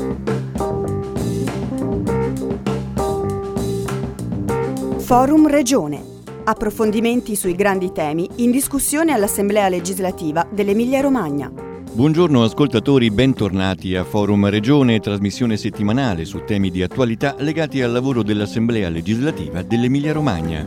Forum Regione. Approfondimenti sui grandi temi in discussione all'Assemblea legislativa dell'Emilia-Romagna. Buongiorno ascoltatori, bentornati a Forum Regione, trasmissione settimanale su temi di attualità legati al lavoro dell'Assemblea legislativa dell'Emilia-Romagna.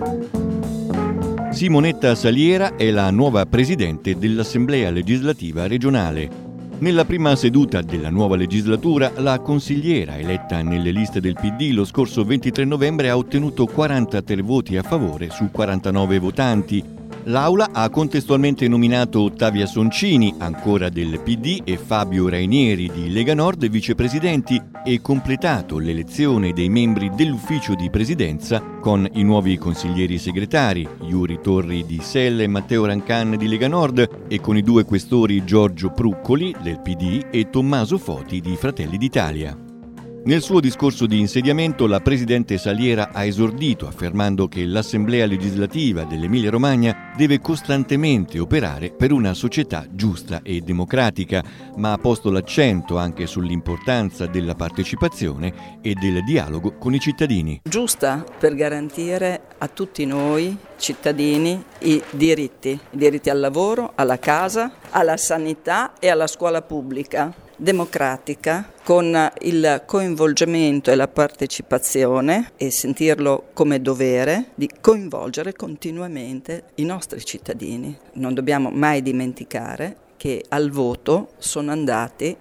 Simonetta Saliera è la nuova presidente dell'Assemblea legislativa regionale. Nella prima seduta della nuova legislatura, la consigliera eletta nelle liste del PD lo scorso 23 novembre ha ottenuto 43 voti a favore su 49 votanti. L'Aula ha contestualmente nominato Ottavia Soncini, ancora del PD, e Fabio Rainieri di Lega Nord vicepresidenti e completato l'elezione dei membri dell'ufficio di presidenza con i nuovi consiglieri segretari, Iuri Torri di SEL e Matteo Rancan di Lega Nord, e con i due questori Giorgio Pruccoli del PD e Tommaso Foti di Fratelli d'Italia. Nel suo discorso di insediamento la presidente Saliera ha esordito affermando che l'Assemblea legislativa dell'Emilia-Romagna deve costantemente operare per una società giusta e democratica, ma ha posto l'accento anche sull'importanza della partecipazione e del dialogo con i cittadini. Giusta per garantire a tutti noi cittadini i diritti al lavoro, alla casa, alla sanità e alla scuola pubblica. Democratica, con il coinvolgimento e la partecipazione, e sentirlo come dovere di coinvolgere continuamente i nostri cittadini. Non dobbiamo mai dimenticare che al voto sono andati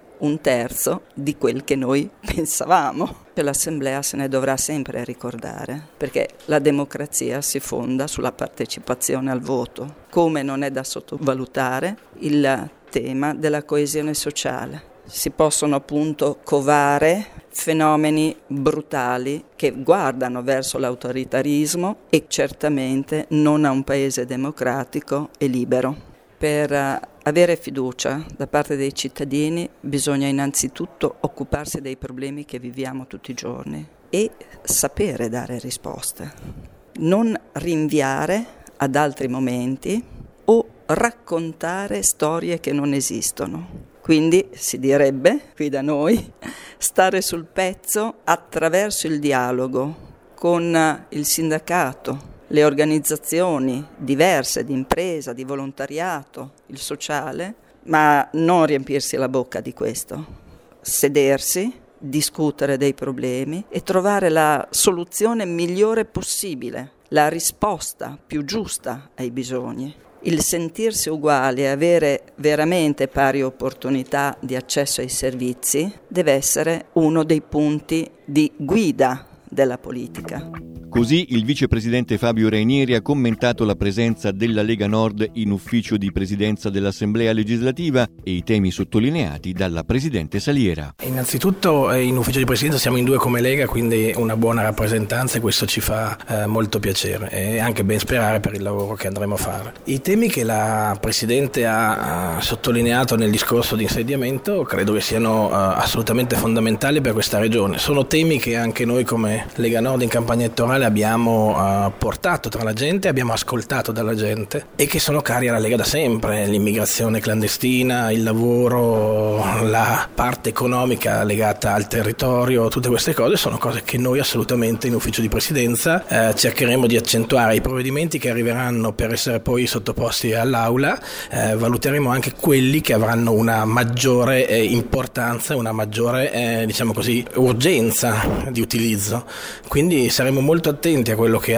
1/3 di quel che noi pensavamo. L'Assemblea se ne dovrà sempre ricordare, perché la democrazia si fonda sulla partecipazione al voto, come non è da sottovalutare il tema della coesione sociale. Si possono appunto covare fenomeni brutali che guardano verso l'autoritarismo e certamente non a un paese democratico e libero. Per avere fiducia da parte dei cittadini bisogna innanzitutto occuparsi dei problemi che viviamo tutti i giorni e sapere dare risposte, non rinviare ad altri momenti o raccontare storie che non esistono. Quindi si direbbe, qui da noi, stare sul pezzo attraverso il dialogo con il sindacato, le organizzazioni diverse di impresa, di volontariato, il sociale, ma non riempirsi la bocca di questo. Sedersi, discutere dei problemi e trovare la soluzione migliore possibile, la risposta più giusta ai bisogni. Il sentirsi uguali e avere veramente pari opportunità di accesso ai servizi deve essere uno dei punti di guida della politica. Così il vicepresidente Fabio Rainieri ha commentato la presenza della Lega Nord in ufficio di presidenza dell'Assemblea legislativa e i temi sottolineati dalla presidente Saliera. Innanzitutto in ufficio di presidenza siamo in 2 come Lega, quindi una buona rappresentanza, e questo ci fa molto piacere e anche ben sperare per il lavoro che andremo a fare. I temi che la presidente ha sottolineato nel discorso di insediamento credo che siano assolutamente fondamentali per questa regione. Sono temi che anche noi come Lega Nord in campagna elettorale abbiamo portato tra la gente, abbiamo ascoltato dalla gente e che sono cari alla Lega da sempre: l'immigrazione clandestina, il lavoro, la parte economica legata al territorio. Tutte queste cose sono cose che noi assolutamente in ufficio di presidenza cercheremo di accentuare. I provvedimenti che arriveranno per essere poi sottoposti all'Aula valuteremo anche quelli che avranno una maggiore importanza, una maggiore diciamo così urgenza di utilizzo. Quindi saremo molto attenti a quello che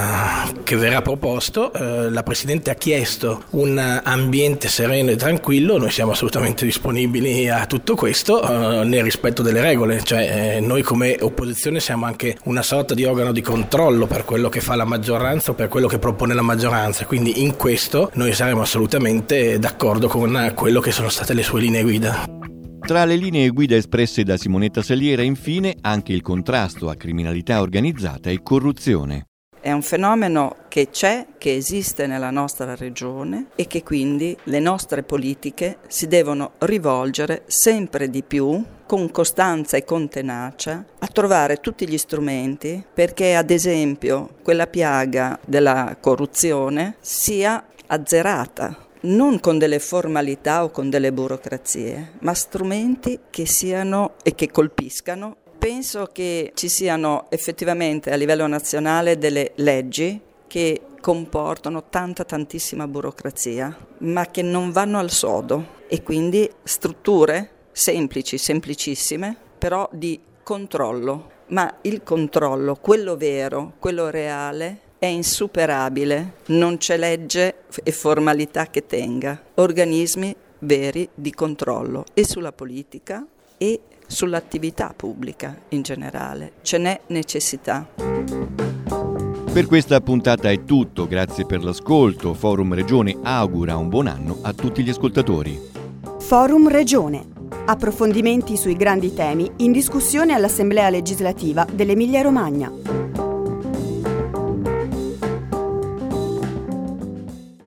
verrà proposto. La Presidente ha chiesto un ambiente sereno e tranquillo, noi siamo assolutamente disponibili a tutto questo nel rispetto delle regole, cioè noi come opposizione siamo anche una sorta di organo di controllo per quello che fa la maggioranza o per quello che propone la maggioranza, quindi in questo noi saremo assolutamente d'accordo con quello che sono state le sue linee guida. Tra le linee guida espresse da Simonetta Saliera, infine, anche il contrasto a criminalità organizzata e corruzione. È un fenomeno che c'è, che esiste nella nostra regione e che quindi le nostre politiche si devono rivolgere sempre di più, con costanza e con tenacia, a trovare tutti gli strumenti perché, ad esempio, quella piaga della corruzione sia azzerata. non con delle formalità o con delle burocrazie, ma strumenti che siano e che colpiscano. Penso che ci siano effettivamente a livello nazionale delle leggi che comportano tantissima burocrazia, ma che non vanno al sodo, e quindi strutture semplici, semplicissime, però di controllo. Ma il controllo, quello vero, quello reale, è insuperabile, non c'è legge e formalità che tenga. Organismi veri di controllo e sulla politica e sull'attività pubblica in generale. Ce n'è necessità. Per questa puntata è tutto, grazie per l'ascolto. Forum Regione augura un buon anno a tutti gli ascoltatori. Forum Regione. Approfondimenti sui grandi temi in discussione all'Assemblea legislativa dell'Emilia-Romagna.